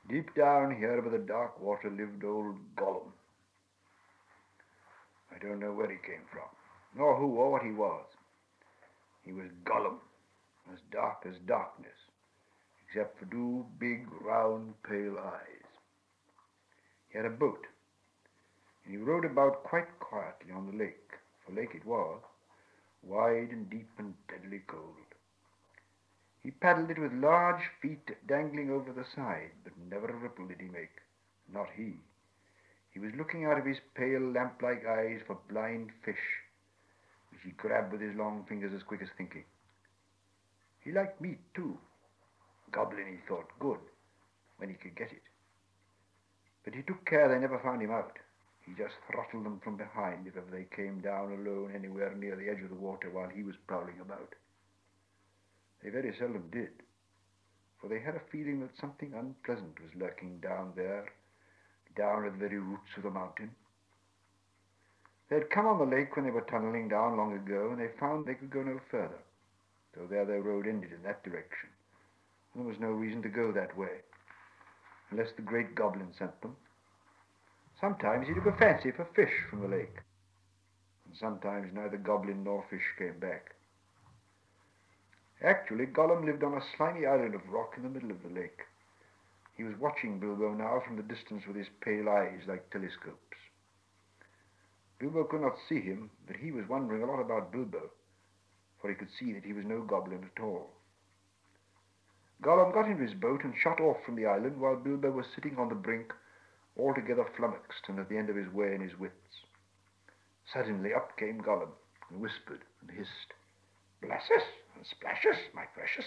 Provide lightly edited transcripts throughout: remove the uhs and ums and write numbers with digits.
Deep down here by the dark water lived old Gollum. I don't know where he came from, nor who or what he was. He was Gollum, as dark as darkness, except for two big, round, pale eyes. He had a boat, and he rowed about quite quietly on the lake, for lake it was, wide and deep and deadly cold. He paddled it with large feet dangling over the side, but never a ripple did he make. Not he. He was looking out of his pale lamp-like eyes for blind fish, which he grabbed with his long fingers as quick as thinking. He liked meat too. Goblin, he thought, good, when he could get it. But he took care they never found him out. He just throttled them from behind if ever they came down alone anywhere near the edge of the water while he was prowling about. They very seldom did, for they had a feeling that something unpleasant was lurking down there, down at the very roots of the mountain. They had come on the lake when they were tunneling down long ago, and they found they could go no further, so there their road ended in that direction, and there was no reason to go that way, unless the great goblin sent them. Sometimes he took a fancy for fish from the lake, and sometimes neither goblin nor fish came back. Actually, Gollum lived on a slimy island of rock in the middle of the lake. He was watching Bilbo now from the distance with his pale eyes like telescopes. Bilbo could not see him, but he was wondering a lot about Bilbo, for he could see that he was no goblin at all. Gollum got into his boat and shot off from the island while Bilbo was sitting on the brink, altogether flummoxed and at the end of his way and his wits. Suddenly up came Gollum, and whispered and hissed, "Bless us and splash us, my precious.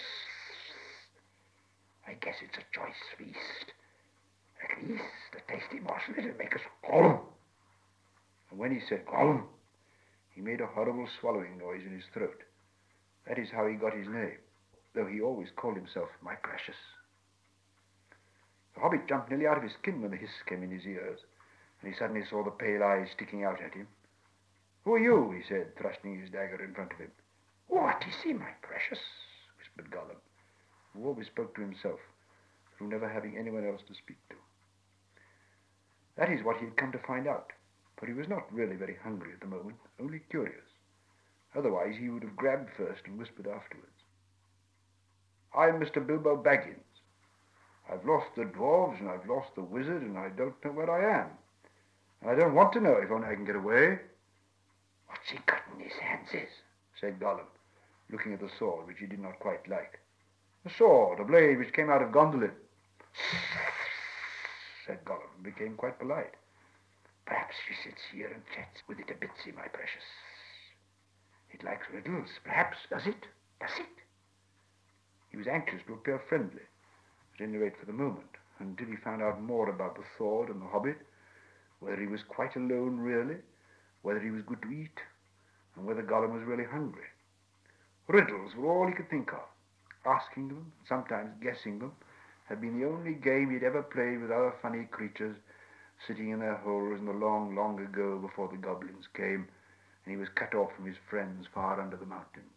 I guess it's a choice feast. At least a tasty morsel it'll make us Gollum." And when he said Gollum, he made a horrible swallowing noise in his throat. That is how he got his name, though he always called himself my precious. The hobbit jumped nearly out of his skin when the hiss came in his ears, and he suddenly saw the pale eyes sticking out at him. "Who are you?" he said, thrusting his dagger in front of him. "What is he, my precious?" whispered Gollum, who always spoke to himself, through never having anyone else to speak to. That is what he had come to find out, for he was not really very hungry at the moment, only curious. Otherwise he would have grabbed first and whispered afterwards. "I'm Mr. Bilbo Baggins. I've lost the dwarves and I've lost the wizard and I don't know where I am. And I don't want to know if only I can get away." "What's he got in his hands?" said Gollum, looking at the sword, which he did not quite like. "A sword, a blade which came out of Gondolin," said Gollum, and became quite polite. "Perhaps she sits here and chats with it a bitsy, my precious. It likes riddles, perhaps, does it? Does it?" He was anxious to appear friendly, at any rate for the moment, until he found out more about the sword and the hobbit, whether he was quite alone really, whether he was good to eat, and whether Gollum was really hungry. Riddles were all he could think of. Asking them, and sometimes guessing them, had been the only game he had ever played with other funny creatures sitting in their holes in the long, long ago before the goblins came, and he was cut off from his friends far under the mountains.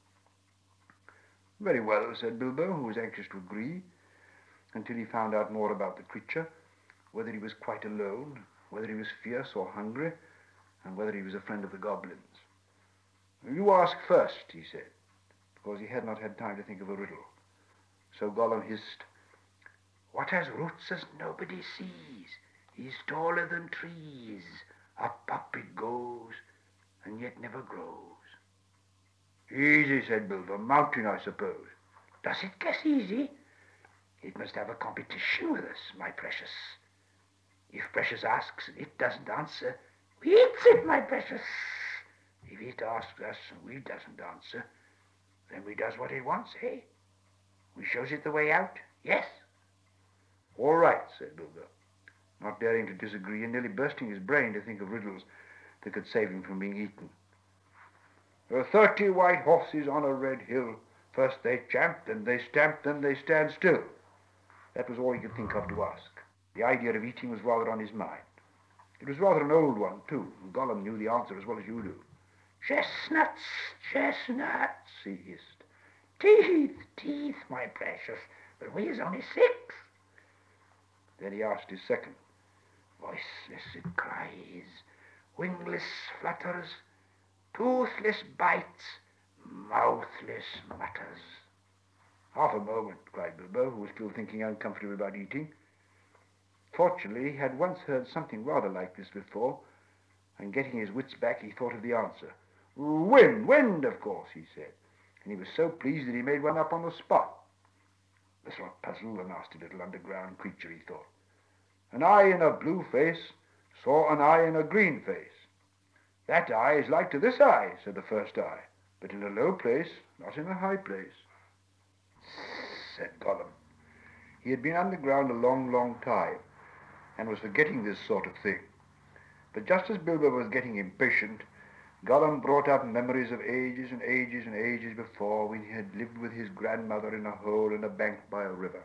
"Very well," said Bilbo, who was anxious to agree, until he found out more about the creature, whether he was quite alone, whether he was fierce or hungry, and whether he was a friend of the goblins. "You ask first," he said, because he had not had time to think of a riddle. So Gollum hissed, "What has roots as nobody sees? He's taller than trees. Up, up it goes, and yet never grows." "Easy," said Bilbo. "Mountain, I suppose." "Does it guess easy? It must have a competition with us, my precious. If precious asks and it doesn't answer, we eats it, my precious. If it asks us and we doesn't answer, then we does what it wants, eh? We shows it the way out, yes?" "All right," said Bilbo, not daring to disagree and nearly bursting his brain to think of riddles that could save him from being eaten. "There are 30 white horses on a red hill. First they champ, then they stamp, then they stand still." That was all he could think of to ask. The idea of eating was rather on his mind. It was rather an old one, too, and Gollum knew the answer as well as you do. "Chestnuts, chestnuts," he hissed. "Teeth, teeth, my precious, but we is only 6. Then he asked his second. Voiceless it cries, wingless flutters, toothless bites, mouthless mutters. Half a moment, cried Bilbo, who was still thinking uncomfortably about eating. Fortunately, he had once heard something rather like this before, and getting his wits back, he thought of the answer. Wind, of course, he said, and he was so pleased that he made one up on the spot. This will puzzle the nasty little underground creature, he thought. An eye in a blue face saw an eye in a green face. That eye is like to this eye, said the first eye, but in a low place, not in a high place. Said Gollum. He had been underground a long, long time, and was forgetting this sort of thing. But just as Bilbo was getting impatient, Gollum brought up memories of ages and ages and ages before, when he had lived with his grandmother in a hole in a bank by a river.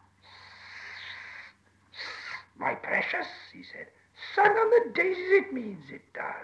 My precious, he said, sun on the daisies it means, it does.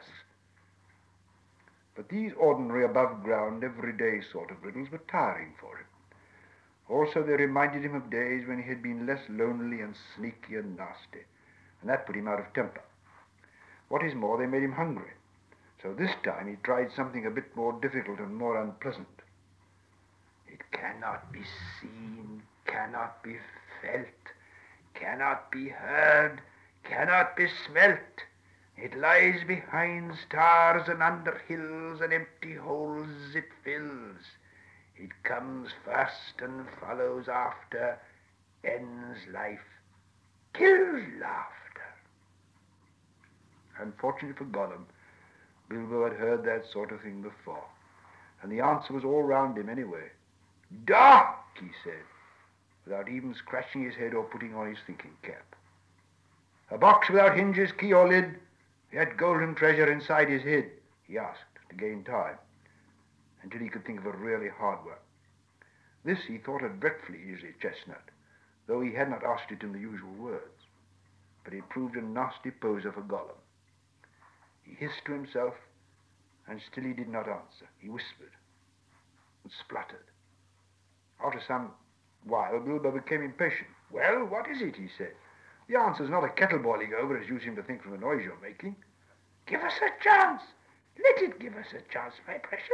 But these ordinary above-ground, everyday sort of riddles were tiring for him. Also, they reminded him of days when he had been less lonely and sneaky and nasty, and that put him out of temper. What is more, they made him hungry. So this time he tried something a bit more difficult and more unpleasant. It cannot be seen, cannot be felt, cannot be heard, cannot be smelt. It lies behind stars and under hills, and empty holes it fills. It comes first and follows after, ends life, kills laughter. Unfortunately for Gollum, Bilbo had heard that sort of thing before, and the answer was all round him anyway. Dark, he said, without even scratching his head or putting on his thinking cap. A box without hinges, key or lid, yet golden treasure inside his head, he asked to gain time, until he could think of a really hard one. This he thought a dreadfully easy chestnut, though he had not asked it in the usual words. But it proved a nasty poser for Gollum. He hissed to himself, and still he did not answer. He whispered and spluttered. After some while, Bilbo became impatient. Well, what is it, he said. The answer's not a kettle boiling over, as you seem to think from the noise you're making. Give us a chance. Let it give us a chance, my precious.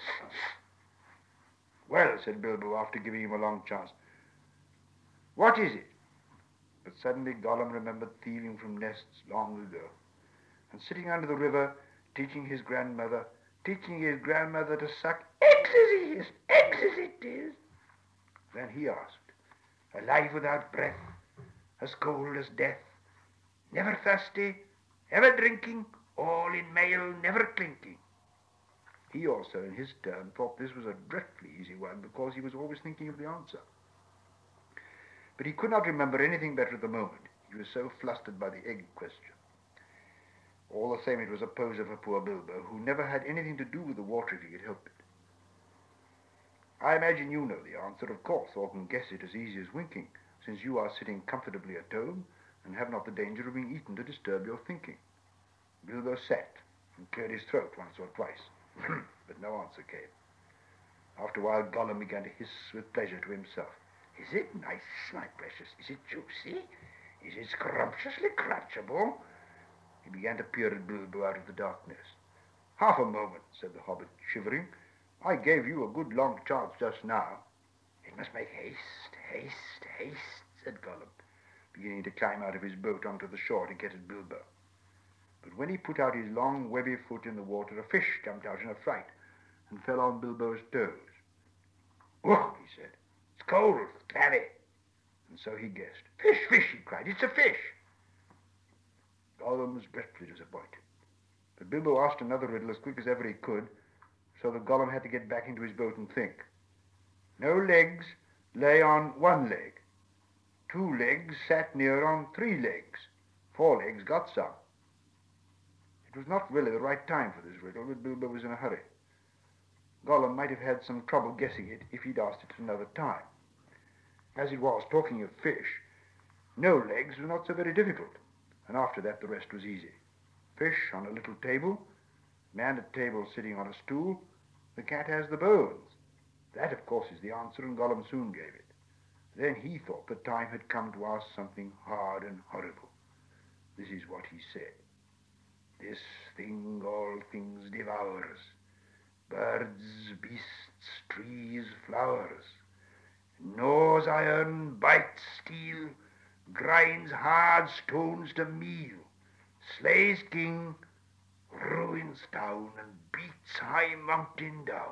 Well, said Bilbo, after giving him a long chance. What is it? But suddenly Gollum remembered thieving from nests long ago, and sitting under the river, teaching his grandmother to suck eggs as he hissed, eggs as it is. Then he asked, alive without breath, as cold as death, never thirsty, ever drinking, all in mail, never clinking. He also, in his turn, thought this was a dreadfully easy one, because he was always thinking of the answer. But he could not remember anything better at the moment. He was so flustered by the egg question. All the same, it was a poser for poor Bilbo, who never had anything to do with the water if he could help it. I imagine you know the answer, of course, or can guess it as easy as winking, since you are sitting comfortably at home and have not the danger of being eaten to disturb your thinking. Bilbo sat and cleared his throat once or twice, but no answer came. After a while, Gollum began to hiss with pleasure to himself. Is it nice, my precious? Is it juicy? Is it scrumptiously crunchable? He began to peer at Bilbo out of the darkness. Half a moment, said the hobbit, shivering. I gave you a good long chance just now. It must make haste, haste, haste, said Gollum, beginning to climb out of his boat onto the shore to get at Bilbo. But when he put out his long, webby foot in the water, a fish jumped out in a fright and fell on Bilbo's toes. Whoa, he said. It's cold, clammy. And so he guessed. Fish, fish, he cried. It's a fish. Gollum was dreadfully disappointed. But Bilbo asked another riddle as quick as ever he could, so that Gollum had to get back into his boat and think. No legs lay on one leg. 2 legs sat near on 3 legs. 4 legs got some. It was not really the right time for this riddle, but Bilbo was in a hurry. Gollum might have had some trouble guessing it if he'd asked it at another time. As it was, talking of fish, no legs was not so very difficult, and after that the rest was easy. Fish on a little table, man at table sitting on a stool, the cat has the bones. That, of course, is the answer, and Gollum soon gave it. Then he thought the time had come to ask something hard and horrible. This is what he said. This thing all things devours, birds, beasts, trees, flowers, gnaws iron, bites steel, grinds hard stones to meal, slays king, ruins town, and beats high mountain down.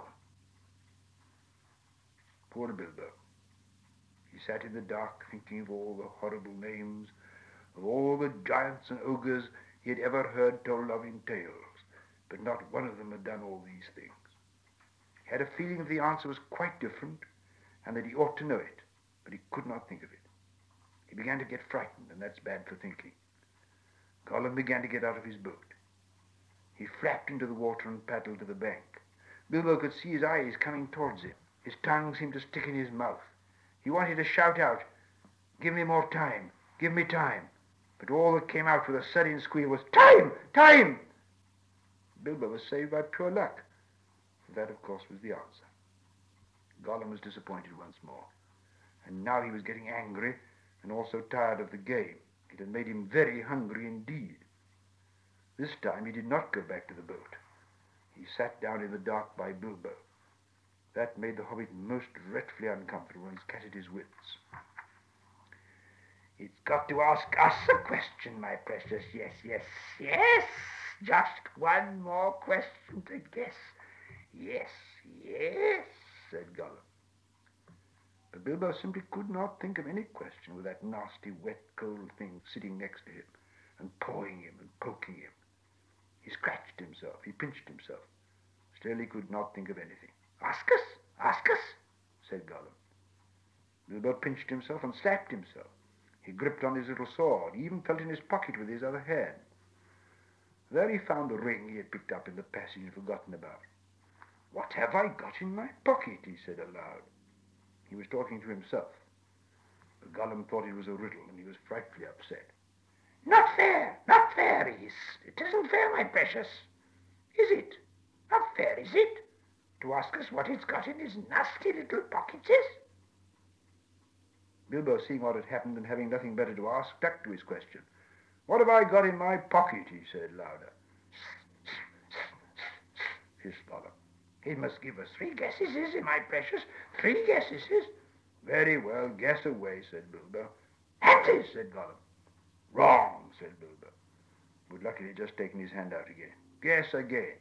Poor Bilbo. He sat in the dark thinking of all the horrible names, of all the giants and ogres he had ever heard told of in tales, but not one of them had done all these things. He had a feeling that the answer was quite different, and that he ought to know it, but he could not think of it. He began to get frightened, and that's bad for thinking. Gollum began to get out of his boat. He flapped into the water and paddled to the bank. Bilbo could see his eyes coming towards him. His tongue seemed to stick in his mouth. He wanted to shout out, "Give me more time, give me time." But all that came out with a sudden squeal was, "Time! Time!" Bilbo was saved by pure luck. That, of course, was the answer. Gollum was disappointed once more. And now he was getting angry and also tired of the game. It had made him very hungry indeed. This time he did not go back to the boat. He sat down in the dark by Bilbo. That made the hobbit most dreadfully uncomfortable and scattered his wits. "It's got to ask us a question, my precious. Yes, yes, yes. Just one more question to guess. Yes, yes," said Gollum. But Bilbo simply could not think of any question with that nasty, wet, cold thing sitting next to him and pawing him and poking him. He scratched himself, he pinched himself. Still he could not think of anything. Ask us," said Gollum. Bilbo pinched himself and slapped himself. He gripped on his little sword. He even felt in his pocket with his other hand. There he found the ring he had picked up in the passage and forgotten about. "What have I got in my pocket?" he said aloud. He was talking to himself. But Gollum thought it was a riddle, and he was frightfully upset. Not fair, he hissed. "It isn't fair, my precious. Is it? Not fair, is it? To ask us what it's got in his nasty little pockets is?" Bilbo, seeing what had happened and having nothing better to ask, stuck to his question. "What have I got in my pocket?" he said louder. Hissed Gollum. "He must give us 3 guesses, is it, my precious? 3 guesses, is?" "Very well, guess away," said Bilbo. "Panties," said Gollum. "Wrong," said Bilbo, who had luckily just taken his hand out again. "Guess again."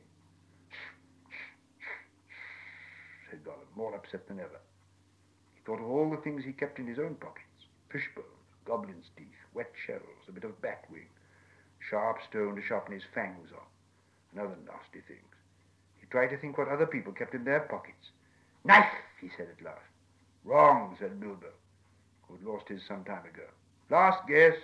said Gollum, more upset than ever. He thought of all the things he kept in his own pockets: fish bones, goblin's teeth, wet shells, a bit of bat wing, sharp stone to sharpen his fangs on, and other nasty things. He tried to think what other people kept in their pockets. "Knife," he said at last. "Wrong," said Bilbo, who had lost his some time ago. "Last guess."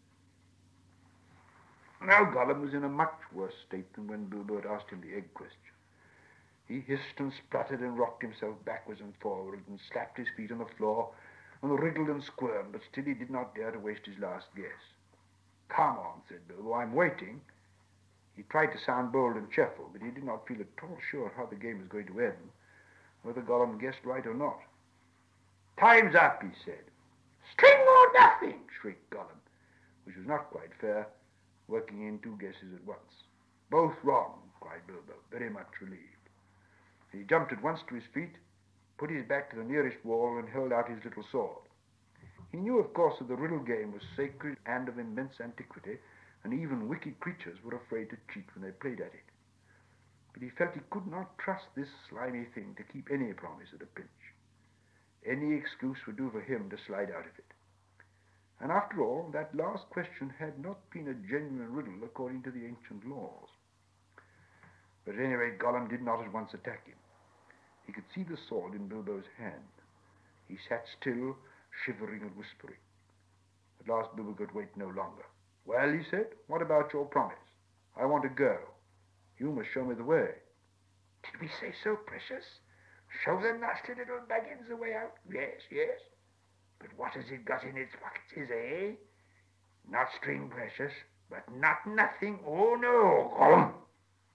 Now Gollum was in a much worse state than when Bilbo had asked him the egg question. He hissed and spluttered and rocked himself backwards and forwards and slapped his feet on the floor and wriggled and squirmed, but still he did not dare to waste his last guess. "Come on," said Bilbo, "I'm waiting." He tried to sound bold and cheerful, but he did not feel at all sure how the game was going to end, whether Gollum guessed right or not. "Time's up," he said. "String or nothing," shrieked Gollum, which was not quite fair, working in 2 guesses at once. "Both wrong," cried Bilbo, very much relieved. He jumped at once to his feet, put his back to the nearest wall, and held out his little sword. He knew, of course, that the riddle game was sacred and of immense antiquity, and even wicked creatures were afraid to cheat when they played at it. But he felt he could not trust this slimy thing to keep any promise at a pinch. Any excuse would do for him to slide out of it. And after all, that last question had not been a genuine riddle according to the ancient laws. But at any rate, Gollum did not at once attack him. He could see the sword in Bilbo's hand. He sat still, shivering and whispering. At last Bilbo could wait no longer. "Well," he said, "what about your promise? I want to go. You must show me the way." "Did we say so, precious? Show the nasty little baggins the way out? Yes, yes. But what has it got in its pockets, eh? Not string, precious, but not nothing. Oh, no. Gollum."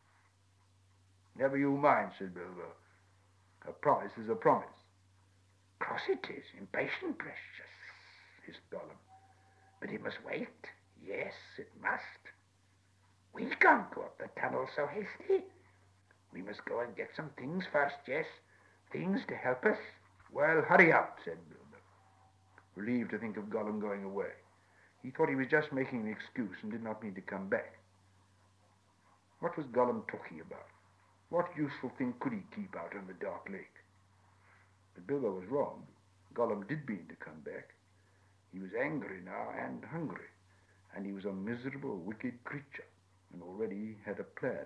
"Never you mind," said Bilbo. "A promise is a promise." Of course it is. Impatient, precious, hissed Gollum. But it must wait. Yes, it must. We can't go up the tunnel so hasty. We must go and get some things first, yes? Things to help us. Well, hurry up, said Bilbo, relieved to think of Gollum going away. He thought he was just making an excuse and did not mean to come back. What was Gollum talking about? What useful thing could he keep out on the dark lake? But Bilbo was wrong. Gollum did mean to come back. He was angry now and hungry, and he was a miserable, wicked creature, and already had a plan.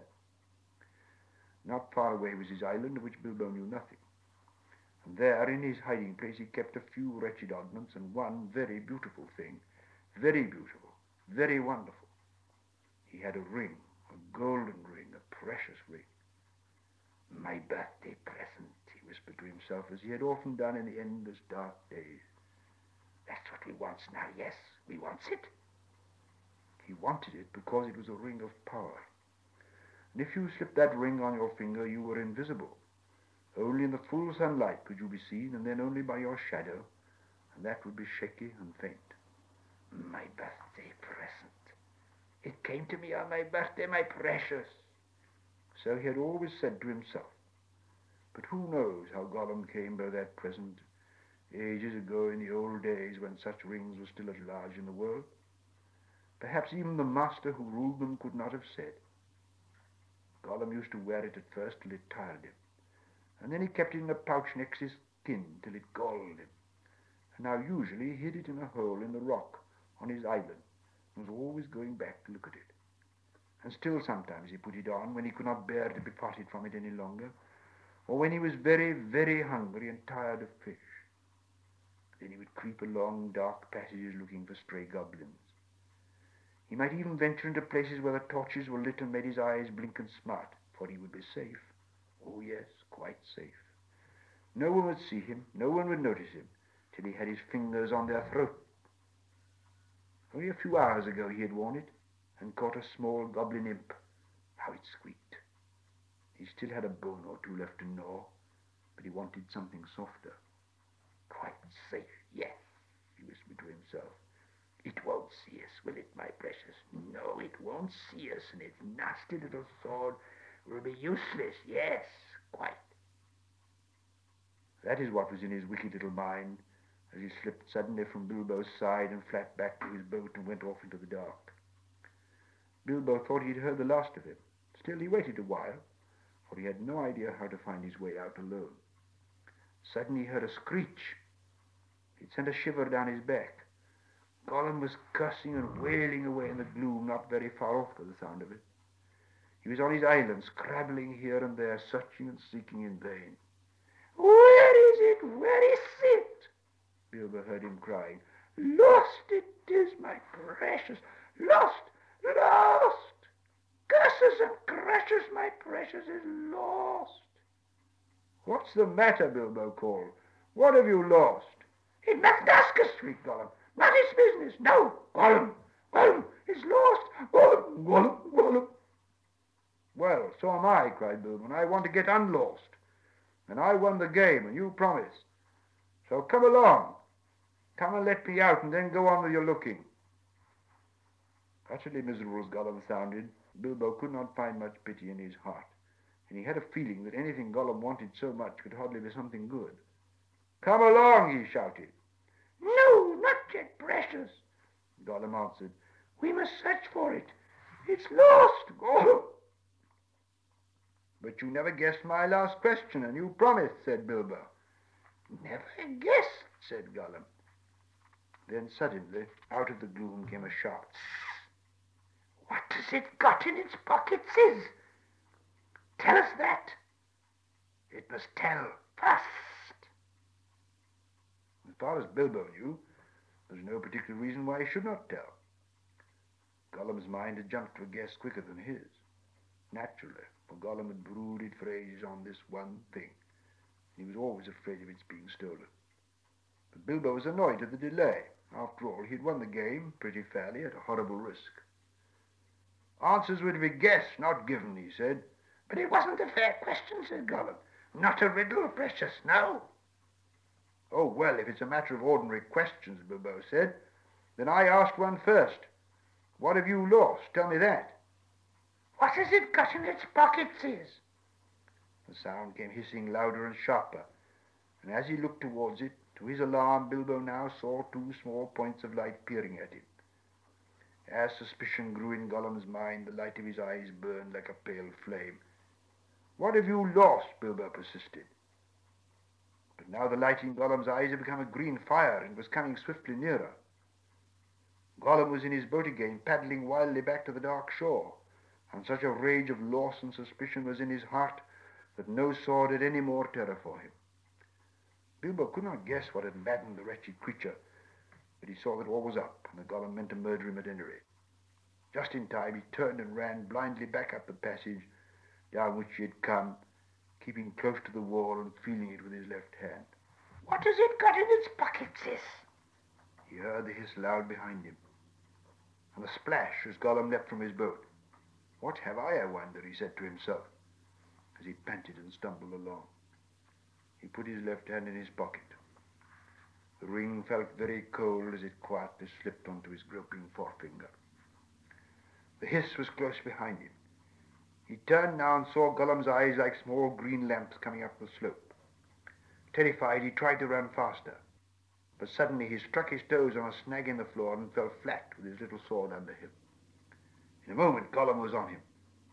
Not far away was his island, of which Bilbo knew nothing. And there, in his hiding place, he kept a few wretched oddments and one very beautiful thing. Very beautiful, very wonderful. He had a ring, a golden ring, a precious ring. My birthday present, he whispered to himself, as he had often done in the endless dark days. That's what we wants now, yes, we wants it. He wanted it because it was a ring of power. And if you slipped that ring on your finger, you were invisible. Only in the full sunlight could you be seen, and then only by your shadow, and that would be shaky and faint. My birthday present. It came to me on my birthday, my precious. So he had always said to himself. But who knows how Gollum came by that present ages ago in the old days when such rings were still at large in the world? Perhaps even the master who ruled them could not have said. Gollum used to wear it at first till it tired him, and then he kept it in a pouch next his skin till it galled him, and now usually he hid it in a hole in the rock on his island, and was always going back to look at it. And still sometimes he put it on when he could not bear to be parted from it any longer, or when he was very, very hungry and tired of fish. Then he would creep along dark passages looking for stray goblins. He might even venture into places where the torches were lit and made his eyes blink and smart, for he would be safe. Oh yes, quite safe. No one would see him, no one would notice him, till he had his fingers on their throat. Only a few hours ago he had worn it, and caught a small goblin imp. How it squeaked. He still had a bone or two left to gnaw, but he wanted something softer. Quite safe, yes, he whispered to himself. It won't see us, will it, my precious? No, it won't see us, and its nasty little sword will be useless, yes, quite. That is what was in his wicked little mind, as he slipped suddenly from Bilbo's side and flapped back to his boat and went off into the dark. Bilbo thought he had heard the last of him. Still, he waited a while, for he had no idea how to find his way out alone. Suddenly he heard a screech. It sent a shiver down his back. Gollum was cursing and wailing away in the gloom, not very far off to the sound of it. He was on his island, scrabbling here and there, searching and seeking in vain. Where is it? Where is it? Bilbo heard him crying. Lost it is, my precious. Lost! Lost! Curses and crashes, my precious is lost. What's the matter? Bilbo called. What have you lost? It mustn't ask us, shrieked Gollum. Not his business. No, Gollum. Gollum is lost. Gollum, Gollum, Gollum. Well, so am I, cried Bilbo, and I want to get unlost. And I won the game, and you promised. So come along. Come and let me out, and then go on with your looking. Utterly miserable as Gollum sounded, Bilbo could not find much pity in his heart, and he had a feeling that anything Gollum wanted so much could hardly be something good. Come along, he shouted. No, not yet, precious, Gollum answered. We must search for it. It's lost, Gollum. But you never guessed my last question, and you promised, said Bilbo. Never guessed, said Gollum. Then suddenly, out of the gloom came a shout. What has it got in its pockets, Sis? Tell us that. It must tell fast. As far as Bilbo knew, there was no particular reason why he should not tell. Gollum's mind had jumped to a guess quicker than his. Naturally, for Gollum had brooded for ages on this one thing. He was always afraid of its being stolen. But Bilbo was annoyed at the delay. After all, he had won the game pretty fairly at a horrible risk. Answers were to be guessed, not given, he said. But it wasn't a fair question, said Gollum. Not a riddle, precious, no. Oh, well, if it's a matter of ordinary questions, Bilbo said, then I asked one first. What have you lost? Tell me that. What has it got in its pockets? The sound came hissing louder and sharper, and as he looked towards it, to his alarm, Bilbo now saw two small points of light peering at him. As suspicion grew in Gollum's mind, the light of his eyes burned like a pale flame. What have you lost? Bilbo persisted. But now the light in Gollum's eyes had become a green fire and was coming swiftly nearer. Gollum was in his boat again, paddling wildly back to the dark shore, and such a rage of loss and suspicion was in his heart that no sword had any more terror for him. Bilbo could not guess what had maddened the wretched creature, but he saw that all was up, and that Gollum meant to murder him at any rate. Just in time he turned and ran blindly back up the passage down which he had come, keeping close to the wall and feeling it with his left hand. What has it got in its pockets? He heard the hiss loud behind him, and a splash as Gollum leapt from his boat. What have I wonder, he said to himself, as he panted and stumbled along. He put his left hand in his pocket. The ring felt very cold as it quietly slipped onto his groping forefinger. The hiss was close behind him. He turned now and saw Gollum's eyes like small green lamps coming up the slope. Terrified, he tried to run faster, but suddenly he struck his toes on a snag in the floor and fell flat with his little sword under him. In a moment, Gollum was on him.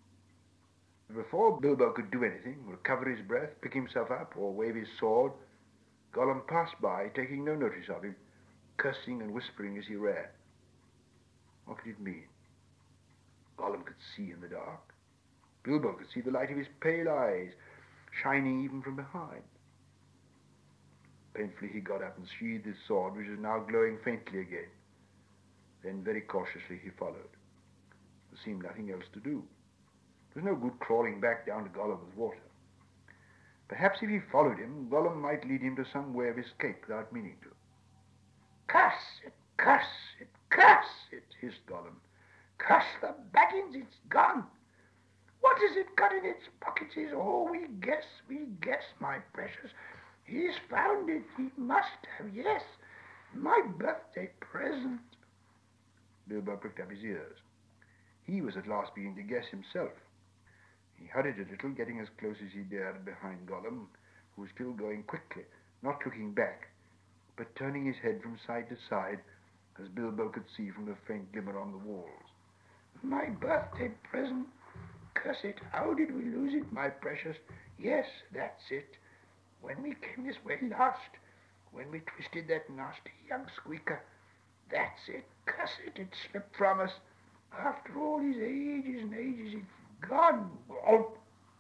Before Bilbo could do anything, recover his breath, pick himself up, or wave his sword, Gollum passed by, taking no notice of him, cursing and whispering as he ran. What could it mean? Gollum could see in the dark. Bilbo could see the light of his pale eyes, shining even from behind. Painfully he got up and sheathed his sword, which was now glowing faintly again. Then very cautiously he followed. There seemed nothing else to do. There was no good crawling back down to Gollum with water. Perhaps if he followed him, Gollum might lead him to some way of escape without meaning to. Curse it, curse it, curse it, hissed Gollum. Curse the Baggins, it's gone. What has it got in its pockets? Oh, we guess, my precious. He's found it, he must have, yes. My birthday present. Bilbo pricked up his ears. He was at last beginning to guess himself. He hurried a little, getting as close as he dared behind Gollum, who was still going quickly, not looking back, but turning his head from side to side, as Bilbo could see from the faint glimmer on the walls. My birthday present. Curse it, how did we lose it, my precious? Yes, that's it. When we came this way last, when we twisted that nasty young squeaker, that's it. Curse it, it slipped from us. After all these ages and ages, it's gone. Oh.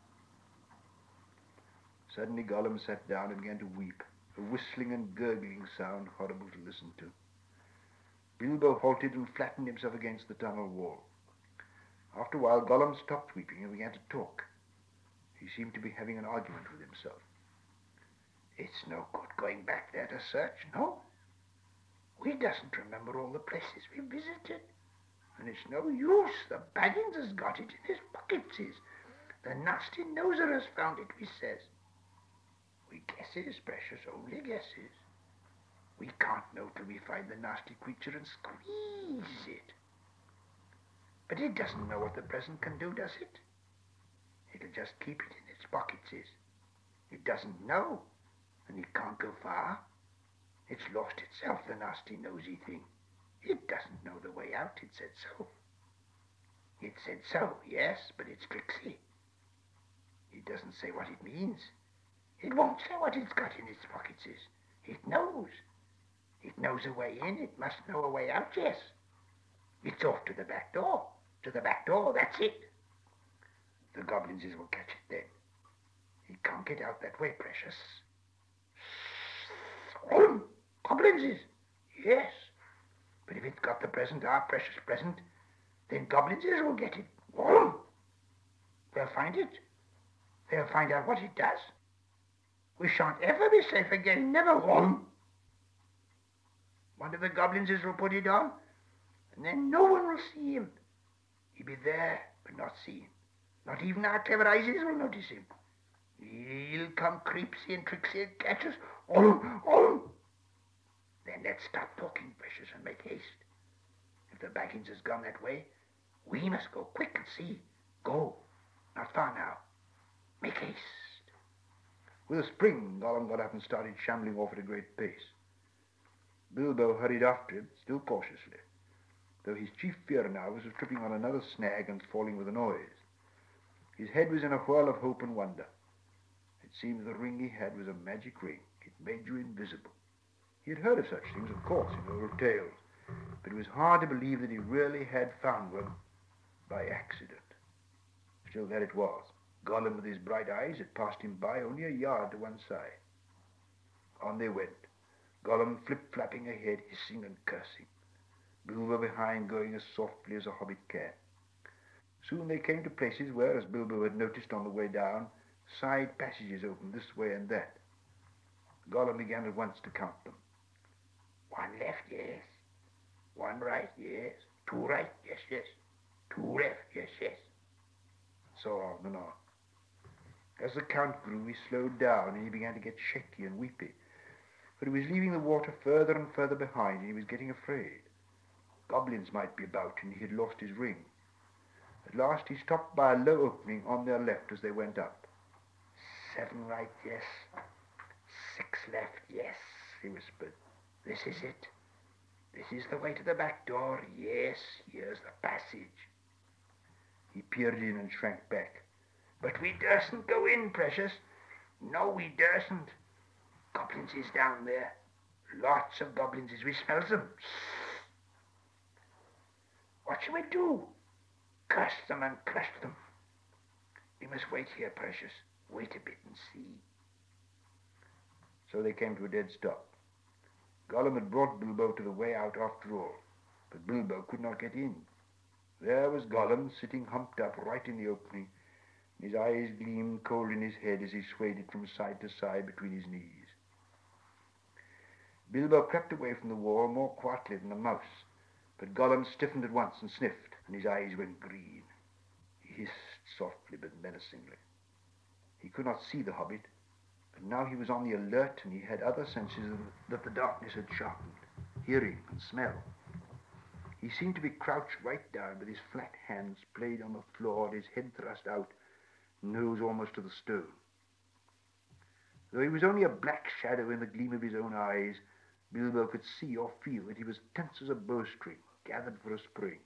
Suddenly Gollum sat down and began to weep, a whistling and gurgling sound horrible to listen to. Bilbo halted and flattened himself against the tunnel wall. After a while, Gollum stopped weeping and began to talk. He seemed to be having an argument with himself. It's no good going back there to search, no? We doesn't remember all the places we visited. And it's no use. The Baggins has got it in his pockets. The nasty noser has found it, we says. We guesses, precious, only guesses. We can't know till we find the nasty creature and squeeze it. But it doesn't know what the present can do, does it? It'll just keep it in its pockets. It doesn't know, and it can't go far. It's lost itself, the nasty nosy thing. It doesn't know the way out, it said so. It said so, yes, but it's tricksy. It doesn't say what it means. It won't say what it's got in its pockets. It knows. It knows a way in, it must know a way out, yes. It's off to the back door. To the back door, that's it. The goblins will catch it then. It can't get out that way, precious. Goblins, yes. But if it's got the present, our precious present, then goblins will get it. They'll find it. They'll find out what it does. We shan't ever be safe again, never. One of the goblins will put it on, and then no one will see him. He'll be there, but not seen. Not even our clever eyes will notice him. He'll come creepsy and tricksy and catch us. Oh! Then let's stop talking, Precious, and make haste. If the Baggins has gone that way, we must go quick and see. Go. Not far now. Make haste. With a spring, Gollum got up and started shambling off at a great pace. Bilbo hurried after him, still cautiously, though his chief fear now was of tripping on another snag and falling with a noise. His head was in a whirl of hope and wonder. It seemed the ring he had was a magic ring. It made you invisible. He had heard of such things, of course, in old tales, but it was hard to believe that he really had found one by accident. Still, there it was. Gollum, with his bright eyes, had passed him by only a yard to one side. On they went, Gollum flip-flapping ahead, hissing and cursing, Bilbo behind, going as softly as a hobbit can. Soon they came to places where, as Bilbo had noticed on the way down, side passages opened this way and that. Gollum began at once to count them. 1 left, yes. 1 right, yes. 2 right, yes, yes. 2 left, yes, yes. So on and on. As the count grew, he slowed down and he began to get shaky and weepy. For he was leaving the water further and further behind, and he was getting afraid. Goblins might be about, and he had lost his ring. At last he stopped by a low opening on their left as they went up. 7 right, yes. 6 left, yes, he whispered. This is it. This is the way to the back door. Yes, here's the passage. He peered in and shrank back. But we dursn't go in, Precious. No, we dursn't. Goblins is down there. Lots of goblins is. We smells them. What shall we do? Curse them and crush them. We must wait here, Precious. Wait a bit and see. So they came to a dead stop. Gollum had brought Bilbo to the way out after all, but Bilbo could not get in. There was Gollum, sitting humped up right in the opening, and his eyes gleamed cold in his head as he swayed it from side to side between his knees. Bilbo crept away from the wall more quietly than a mouse, but Gollum stiffened at once and sniffed, and his eyes went green. He hissed softly but menacingly. He could not see the hobbit, but now he was on the alert, and he had other senses that the darkness had sharpened, hearing and smell. He seemed to be crouched right down, with his flat hands played on the floor and his head thrust out, nose almost to the stone. Though he was only a black shadow in the gleam of his own eyes, Bilbo could see or feel that he was tense as a bowstring, gathered for a spring.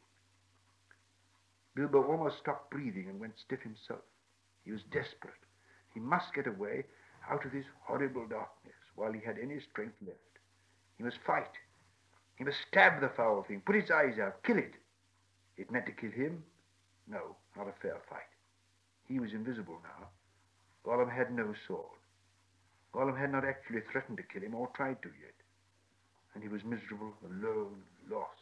Bilbo almost stopped breathing and went stiff himself. He was desperate. He must get away out of this horrible darkness while he had any strength left. He must fight. He must stab the foul thing, put its eyes out, kill it. It meant to kill him? No, not a fair fight. He was invisible now. Gollum had no sword. Gollum had not actually threatened to kill him or tried to yet. And he was miserable, alone, lost.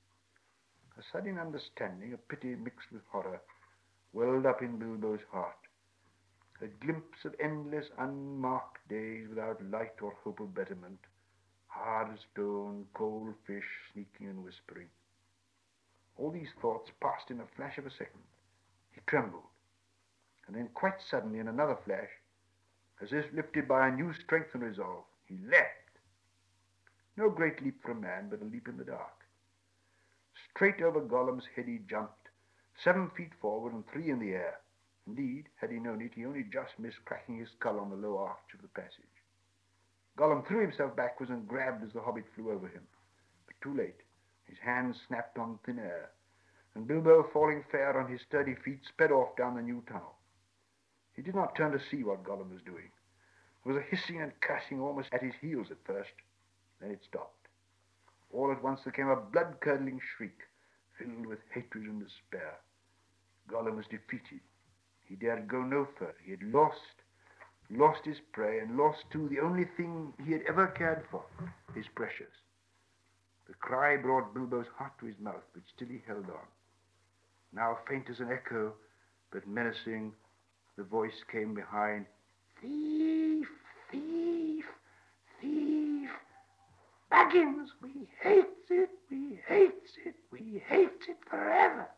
A sudden understanding, a pity mixed with horror, welled up in Bilbo's heart. A glimpse of endless, unmarked days without light or hope of betterment. Hard as stone, cold fish, sneaking and whispering. All these thoughts passed in a flash of a second. He trembled. And then quite suddenly, in another flash, as if lifted by a new strength and resolve, he leapt. No great leap for a man, but a leap in the dark. Straight over Gollum's head he jumped, 7 feet forward and 3 in the air. Indeed, had he known it, he only just missed cracking his skull on the low arch of the passage. Gollum threw himself backwards and grabbed as the hobbit flew over him. But too late. His hands snapped on thin air, and Bilbo, falling fair on his sturdy feet, sped off down the new tunnel. He did not turn to see what Gollum was doing. There was a hissing and cursing almost at his heels at first. Then it stopped. All at once there came a blood-curdling shriek, filled with hatred and despair. Gollum was defeated. He dared go no further. He had lost his prey, and lost, too, the only thing he had ever cared for, his Precious. The cry brought Bilbo's heart to his mouth, but still he held on. Now faint as an echo, but menacing, the voice came behind. Thief! Thief! Thief! Baggins, we hates it, we hates it, we hates it forever.